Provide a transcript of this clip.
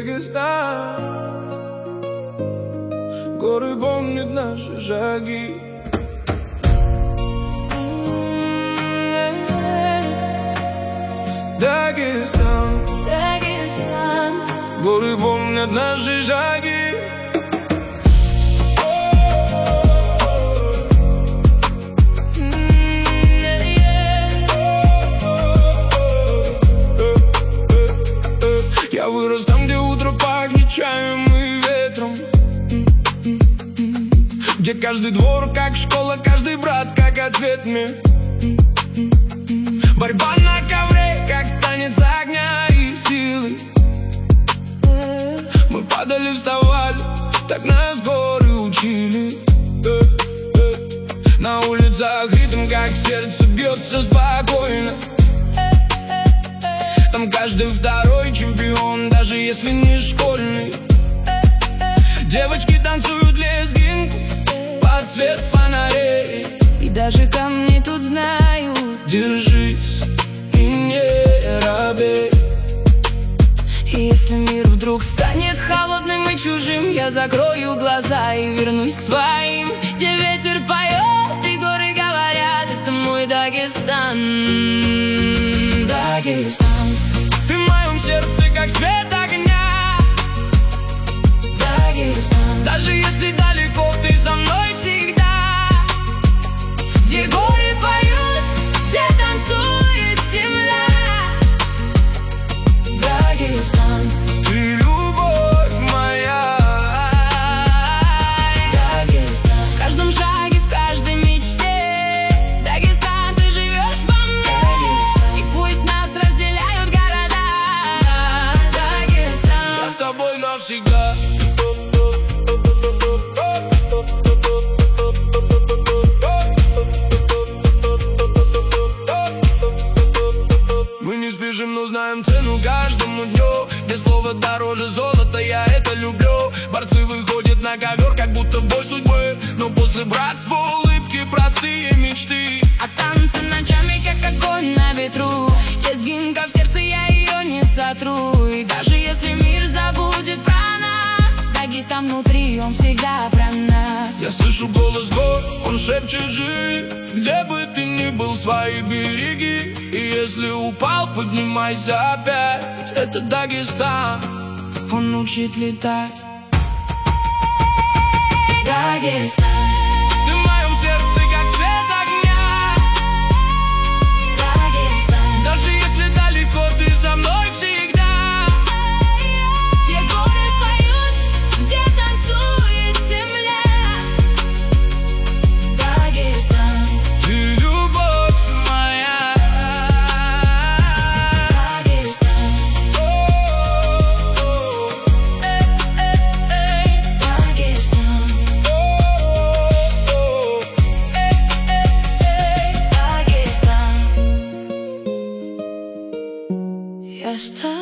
Дагестан. Горы помнят наши шаги. Дагестан, Дагестан. горы помнят наши шаги. Я вырос там, где утро пахнет чаем и ветром, где каждый двор как школа, каждый брат как ответ мне. Борьба на ковре, как танец огня и силы. Мы падали, вставали, так нас горы учили. На улицах ритм, как сердце бьется спокойно. Там каждый второй чемпион, даже если не школьный. Девочки танцуют лезгинку под свет фонарей. И даже камни тут знают: держись и не робей. и если мир вдруг станет холодным и чужим, я закрою глаза и вернусь к своим, где ветер поет и горы говорят: это мой Дагестан. Дагестан. Ты в моем сердце, как свет огня. Дагестан. Даже если далеко, ты со мной всегда. Где горы поют, где танцует земля. Дагестан. Ты любовь моя. Дагестан. В каждом шаге, в каждой мечте. Дагестан, ты живешь во мне. Дагестан. И пусть нас разделяют города. Дагестан. Я с тобой навсегда. Мы не спешим, но знаем цену каждому дню. Где слово дороже золота, я это люблю. Борцы выходят на ковер, как будто в бой судьбы. Но после братства улыбки, простые мечты. А танцы ночами, как огонь на ветру. Лезгинка в сердце, я ее не сотру. И даже если мир забудет про нас, Дагестан внутри, он всегда про нас. Я слышу голос гор, он шепчет: живи. Где бы ты ни был, свои береги. И если упал, поднимайся опять. Это Дагестан, он учит летать. Дагестан. Ты в моем сердце, как свет огня. Дагестан. Даже если далеко, ты со мной всегда. Где горы поют, где танцует земля. Дагестан. Ты любовь моя. Дагестан. Дагестан. Дагестан. Я